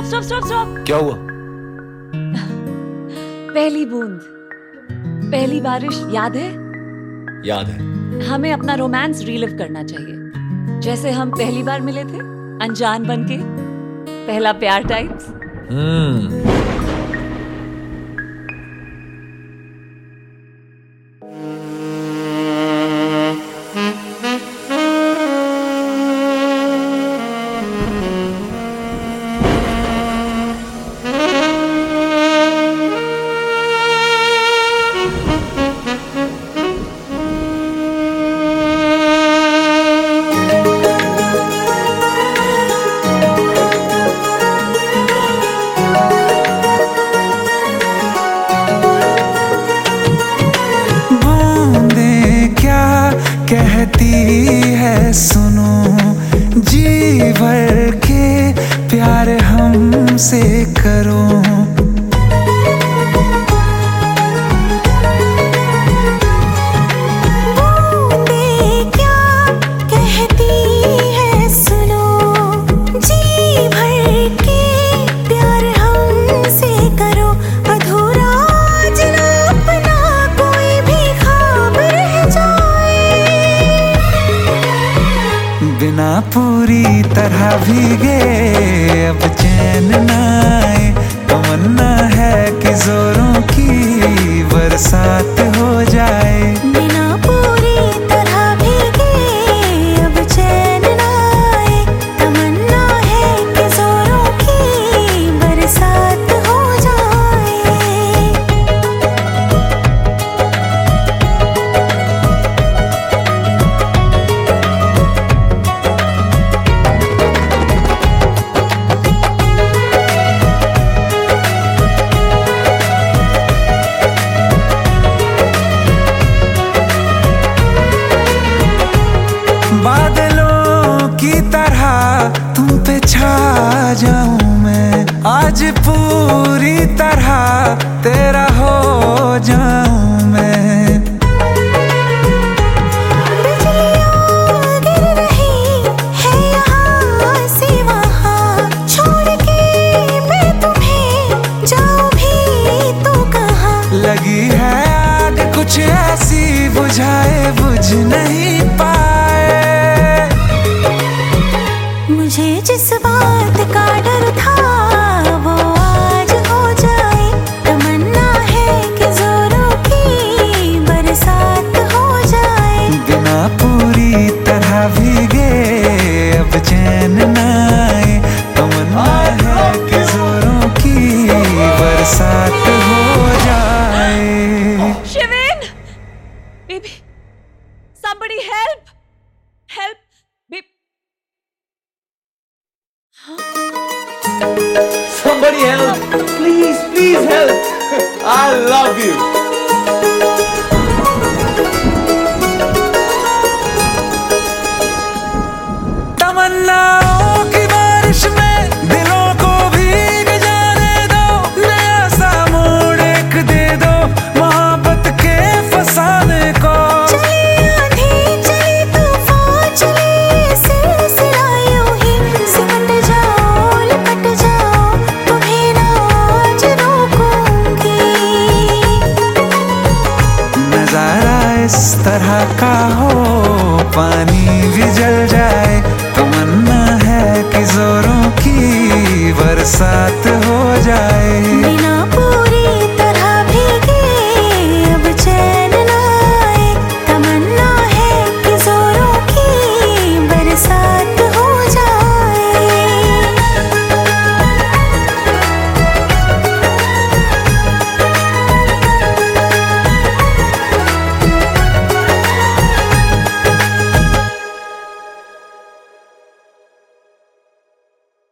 Stop stop stop. क्या हुआ? पहली बूंद, पहली बारिश याद है? याद है। हमें अपना रोमांस रीलिव करना चाहिए, जैसे हम पहली बार मिले थे, अनजान बनके, पहला प्यार टाइप्स। कहती है सुनो, जी भर के प्यार हमसे करो। बिना पूरी तरह भीगे अब चैन न आए, तमन्ना है कि जोरों की बरसात हो जाए। बिना पूरी तरह भीगे अब चैन न आए, तमन्ना है कि जोरों की बरसात हो जाए। बादलों की तरह तुम पे छा जाऊं मैं, आज पूरी तरह तेरा हो जाऊं मैं। बिजलियां गिर रही है यहाँ से वहाँ, छोड़ के मैं तुम्हें जाऊं भी तो कहाँ। लगी है आग कुछ ऐसी बुझाए बुझ नहीं पाए। मुझे जिस बात का डर था वो आज हो जाए, तमन्ना है कि जोरों की बरसात हो जाए। बिना पूरी तरह भीगे अब चैन न आए, तमन्ना है कि जोरों की बरसात हो जाए। Shiven, baby, somebody help, help, baby. Somebody help! Please, please help! I love you!